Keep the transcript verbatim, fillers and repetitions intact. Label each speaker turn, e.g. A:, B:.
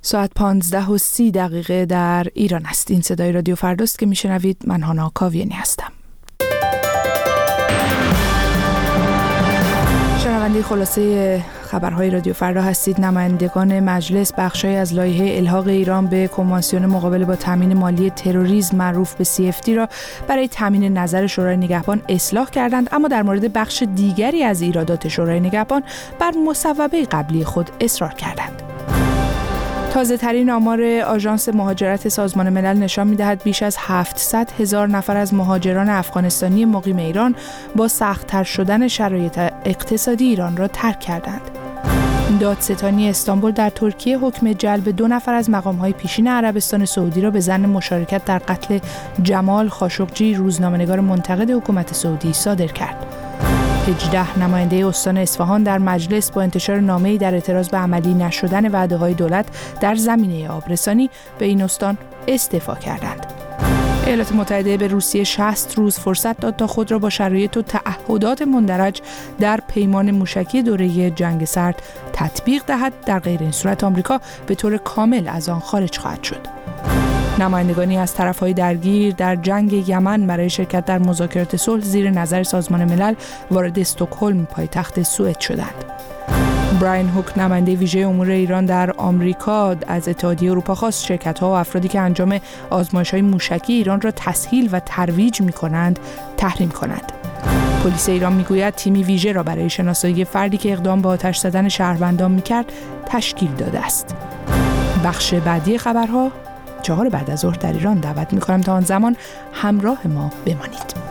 A: ساعت پانزده و سی دقیقه در ایران است. این صدای رادیو فرداست که میشنوید. من هانا کاویانی هستم. شنونده خلاصه خبرهای رادیو فردا هستید. نمایندگان مجلس بخشای از لایحه الحاق ایران به کنوانسیون مقابله با تامین مالی تروریسم معروف به سی اف تی را برای تامین نظر شورای نگهبان اصلاح کردند، اما در مورد بخش دیگری از ایرادات شورای نگهبان بر مصوبه قبلی خود اصرار کردند. تازه ترین آمار آژانس مهاجرت سازمان ملل نشان می‌دهد بیش از هفتصد هزار نفر از مهاجران افغانستانی مقیم ایران با سخت‌تر شدن شرایط اقتصادی ایران را ترک کردند. دادستانی استانبول در ترکیه حکم جلب دو نفر از مقام‌های پیشین عربستان سعودی را به ظن مشارکت در قتل جمال خاشقجی، روزنامه‌نگار منتقد حکومت سعودی، صادر کرد. هجده نماینده استان اصفهان در مجلس با انتشار نامه‌ای در اعتراض به عملی نشدن وعده‌های دولت در زمینه آبرسانی به این استان استعفا کردند. ایالات متحده به روسیه شصت روز فرصت داد تا خود را با شرایط و تعهدات مندرج در پیمان موشکی دوره جنگ سرد تطبیق دهد، در غیر این صورت آمریکا به طور کامل از آن خارج خواهد شد. نمایندگانی از طرف‌های درگیر در جنگ یمن برای شرکت در مذاکرات صلح زیر نظر سازمان ملل وارد استکهلم پایتخت سوئد شدند. براین هوک نماینده ویژه امور ایران در آمریکا از اتحادیه اروپا خواست شرکت‌ها و افرادی که انجام آزمایش‌های موشکی ایران را تسهیل و ترویج می‌کنند تحریم کنند. پلیس ایران میگوید تیمی ویژه را برای شناسایی فردی که اقدام به آتش زدن شهروندان می‌کرد تشکیل داده است. بخش بعدی خبرها چهار بعد از ظهر در ایران دعوت می‌کنم تا آن زمان همراه ما بمانید.